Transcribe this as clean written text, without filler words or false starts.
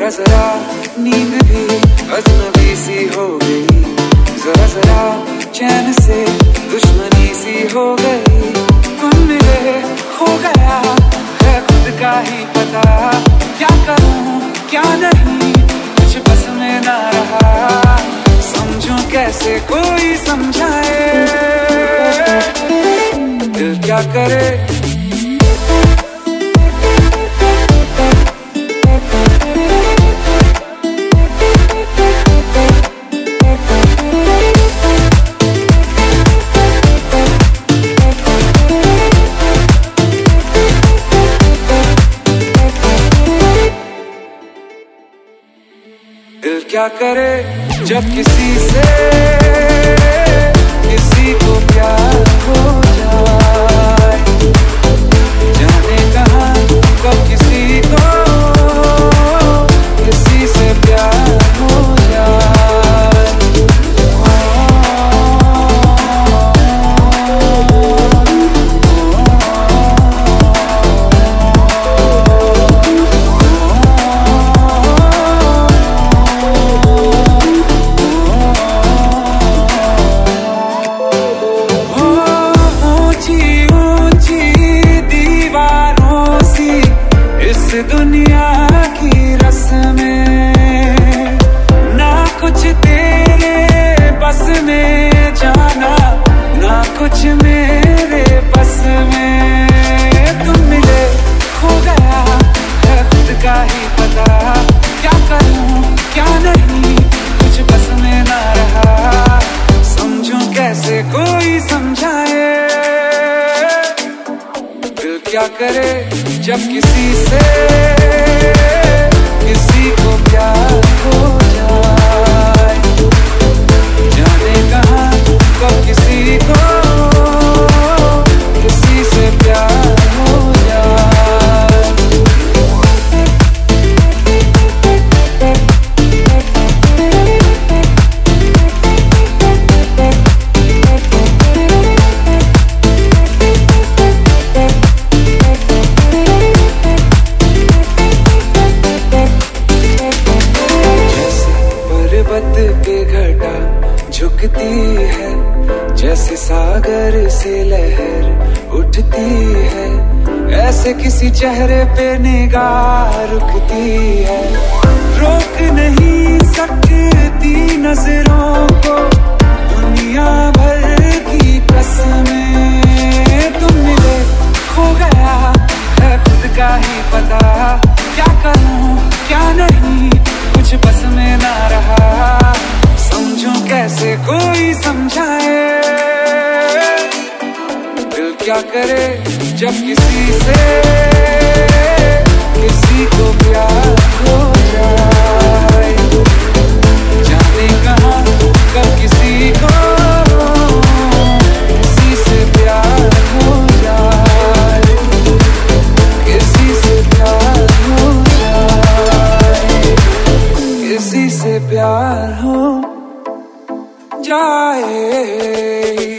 जरा जरा नींद भी अजनबी सी हो गई, जरा जरा चैन से दुश्मनी सी हो गई। तुम मिले हो गया है खुद का ही पता, क्या करूं क्या नहीं कुछ बस में ना रहा। समझूं कैसे कोई समझाए, दिल क्या करे। दिल क्या करे जब किसी से किसी को प्यार हो जाए, जाने कहाँ कब किसी को किसी से प्यार हो जाए। दुनिया की रस्में ना कुछ तेरे बस में जाना, ना कुछ मेरे बस में। तुम मिले हो गया है खुद का ही पता, क्या करूं क्या नहीं कुछ बस में ना रहा। समझूं कैसे कोई समझाए, दिल क्या करे जब किसी से किसी को प्यार हो जाए, जाने कहाँ कब किसी को किसी से प्यार हो जाए। के घटा झुकती है, जैसे सागर से लहर उठती है, ऐसे किसी चेहरे पे निगाह रुकती है। रोक नहीं सकती नजरों को दुनिया भर की कसमें। तुम मिले हो गया है खुद का ही पता, क्या करूं क्या नहीं कुछ बस में ना रहा। समझूं कैसे कोई समझाए, दिल क्या करे जब किसी से किसी को प्यार हो जाए, जाने कहाँ कब किसी को किसी से प्यार हो जाए, किसी से प्यार हो जाए, किसी से प्यार हो जाए।